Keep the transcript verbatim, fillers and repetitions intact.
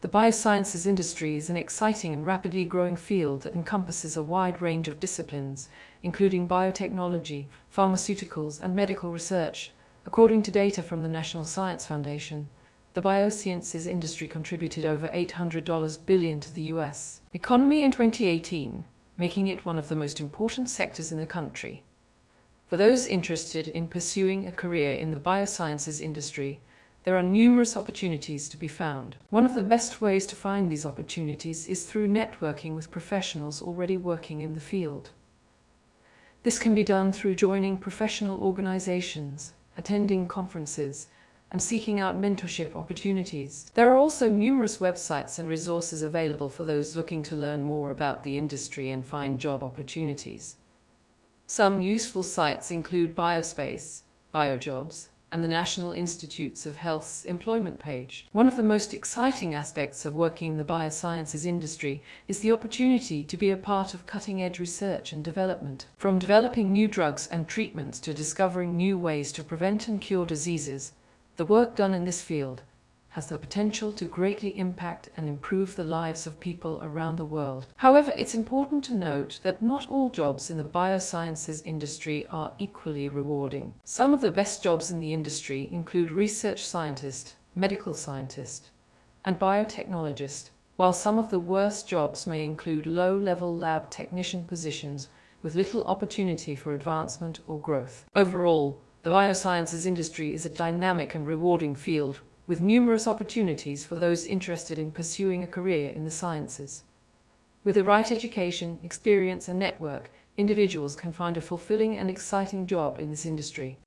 The biosciences industry is an exciting and rapidly growing field that encompasses a wide range of disciplines, including biotechnology, pharmaceuticals, and medical research. According to data from the National Science Foundation, the biosciences industry contributed over eight hundred billion dollars to the U S economy in twenty eighteen, making it one of the most important sectors in the country. For those interested in pursuing a career in the biosciences industry, there are numerous opportunities to be found. One of the best ways to find these opportunities is through networking with professionals already working in the field. This can be done through joining professional organizations, attending conferences, and seeking out mentorship opportunities. There are also numerous websites and resources available for those looking to learn more about the industry and find job opportunities. Some useful sites include BioSpace, BioJobs, and the National Institutes of Health's employment page. One of the most exciting aspects of working in the biosciences industry is the opportunity to be a part of cutting-edge research and development. From developing new drugs and treatments to discovering new ways to prevent and cure diseases, the work done in this field has the potential to greatly impact and improve the lives of people around the world. However, it's important to note that not all jobs in the biosciences industry are equally rewarding. Some of the best jobs in the industry include research scientist, medical scientist, and biotechnologist, while some of the worst jobs may include low-level lab technician positions with little opportunity for advancement or growth. Overall, the biosciences industry is a dynamic and rewarding field, with numerous opportunities for those interested in pursuing a career in the sciences. With the right education, experience, and network, individuals can find a fulfilling and exciting job in this industry.